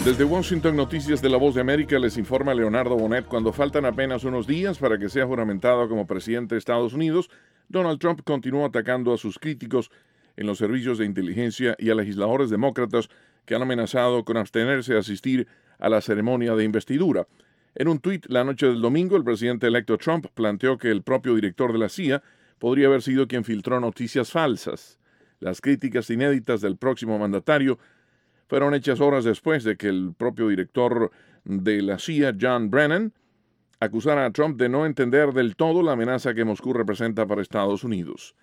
Desde Washington, Noticias de La Voz de América, les informa Leonardo Bonet. Cuando faltan apenas unos días para que sea juramentado como presidente de Estados Unidos, Donald Trump continúa atacando a sus críticos en los servicios de inteligencia y a legisladores demócratas que han amenazado con abstenerse de asistir a la ceremonia de investidura. En un tuit la noche del domingo, el presidente electo Trump planteó que el propio director de la CIA podría haber sido quien filtró noticias falsas. Las críticas inéditas del próximo mandatario fueron hechas horas después de que el propio director de la CIA, John Brennan, acusara a Trump de no entender del todo la amenaza que Moscú representa para Estados Unidos.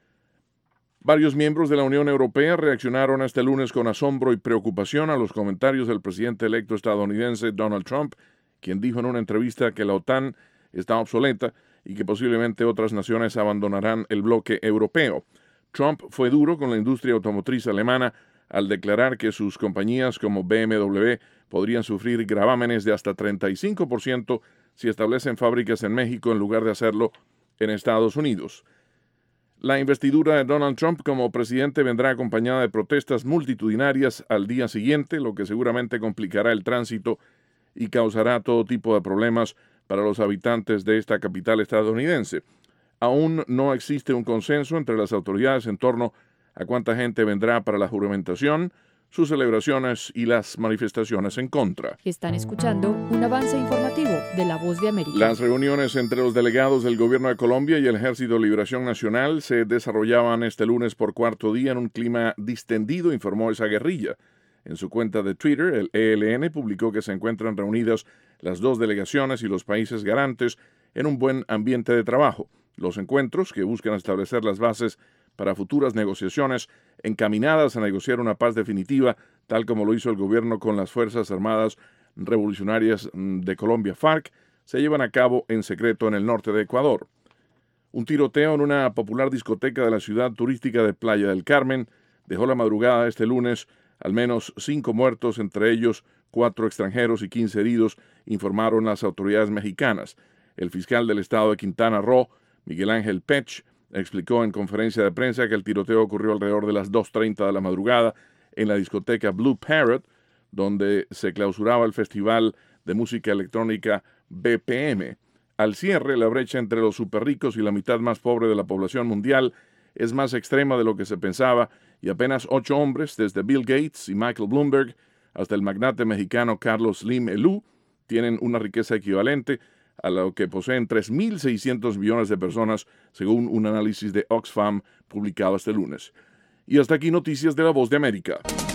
Varios miembros de la Unión Europea reaccionaron este lunes con asombro y preocupación a los comentarios del presidente electo estadounidense Donald Trump, quien dijo en una entrevista que la OTAN está obsoleta y que posiblemente otras naciones abandonarán el bloque europeo. Trump fue duro con la industria automotriz alemana al declarar que sus compañías como BMW podrían sufrir gravámenes de hasta 35% si establecen fábricas en México en lugar de hacerlo en Estados Unidos. La investidura de Donald Trump como presidente vendrá acompañada de protestas multitudinarias al día siguiente, lo que seguramente complicará el tránsito y causará todo tipo de problemas para los habitantes de esta capital estadounidense. Aún no existe un consenso entre las autoridades en torno a cuánta gente vendrá para la juramentación, sus celebraciones y las manifestaciones en contra. Están escuchando un avance informativo de La Voz de América. Las reuniones entre los delegados del Gobierno de Colombia y el Ejército de Liberación Nacional se desarrollaban este lunes por cuarto día en un clima distendido, informó esa guerrilla. En su cuenta de Twitter, el ELN publicó que se encuentran reunidas las dos delegaciones y los países garantes en un buen ambiente de trabajo. Los encuentros, que buscan establecer las bases para futuras negociaciones encaminadas a negociar una paz definitiva, tal como lo hizo el gobierno con las Fuerzas Armadas Revolucionarias de Colombia, FARC, se llevan a cabo en secreto en el norte de Ecuador. Un tiroteo en una popular discoteca de la ciudad turística de Playa del Carmen dejó la madrugada de este lunes al menos 5 muertos, entre ellos 4 extranjeros y 15 heridos, informaron las autoridades mexicanas. El fiscal del estado de Quintana Roo, Miguel Ángel Pech, explicó en conferencia de prensa que el tiroteo ocurrió alrededor de las 2:30 de la madrugada en la discoteca Blue Parrot, donde se clausuraba el festival de música electrónica BPM. Al cierre, la brecha entre los superricos y la mitad más pobre de la población mundial es más extrema de lo que se pensaba y apenas 8 hombres, desde Bill Gates y Michael Bloomberg hasta el magnate mexicano Carlos Slim Elú, tienen una riqueza equivalente a lo que poseen 3.600 millones de personas, según un análisis de Oxfam publicado este lunes. Y hasta aquí Noticias de La Voz de América.